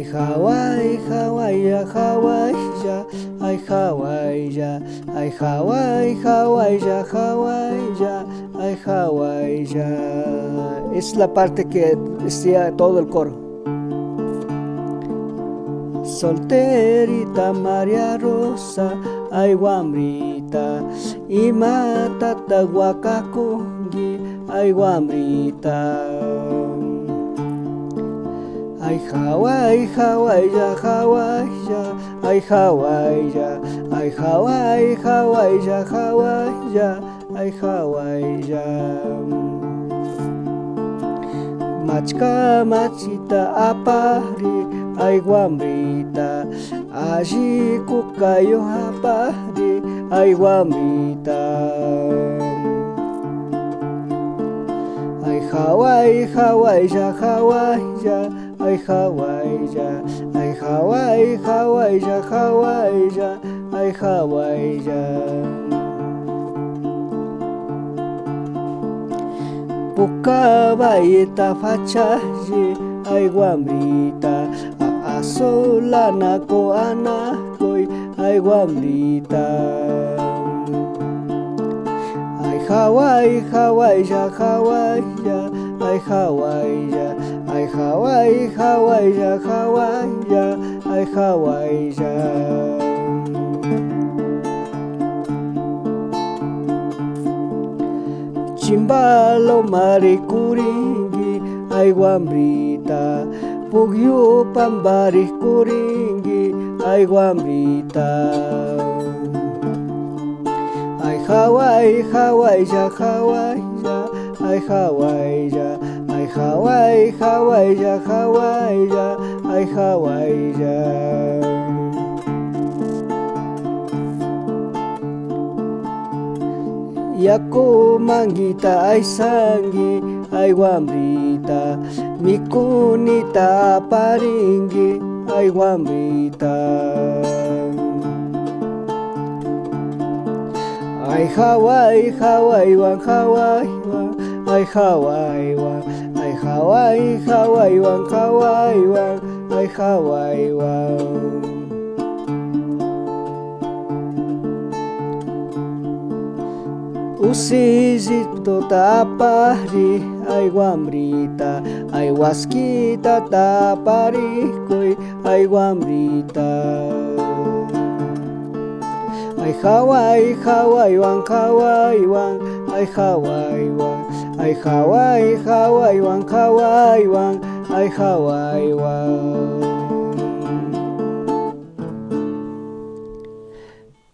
Hawaii, Hawaii, ya, Hawaii, ya, ay Hawaii, ya, ay Hawaii, Hawaii, ya, Hawaii, ya, ay Hawaii, ya. Es la parte que decía todo el coro. Solterita María Rosa, ay guambrita, y matata guacacongi, ay guambrita. Ay Hawaii, Hawaii, ya, Hawaii, ya, ay Hawaii, ya, ay Hawaii, Hawaii, ya, Hawaii, ya, ay Hawaii, ya. Machka machita apari, ay guambrita, allí cucayo apari, ay guambrita. Ay Hawaii, Hawaii, ya, Hawaii, ya, ay Hawaii, ya, ay Hawaii, Hawaii, ya, Hawaii, ya, ay Hawaii, ya. Pucabayeta fachaye, ay guambrita, asolana ko anakoy, ay guambrita. Ay Hawaii, Hawaii, ya, Hawaii, ya, ay Hawaii, ya, ay Hawaii, Hawaii, ya, Hawaii, ya, ay Hawaii, ya. Chimbalo maricuringi, ay guambrita, pugyu pambari curingi, ay guambrita. Ay Hawaii, Hawaii, ya, Hawaii, ya, ay Hawaii, ya, ay Hawaii, Hawaii, ya, Hawaii, ya, ay Hawaii, ya. Yaku manguita, ay sangi, ay guambrita, mikunita paringi, ay guambrita. Ay Hawaii, Hawaii, wan, Hawaii, wan, ay Hawaii, wan, ay Hawaii, Hawaii, wan, Hawaii, wan, ay Hawaii, wan. Usisito tapari, ay guambrita, ay huasquita taparicoy, ay guambrita. Ay Hawaii, Hawaii, wan, Hawaii, wan, ay Hawaii, wan, ay Hawaii, Hawaii, wan, Hawaii, wan, ay Hawaii, wan.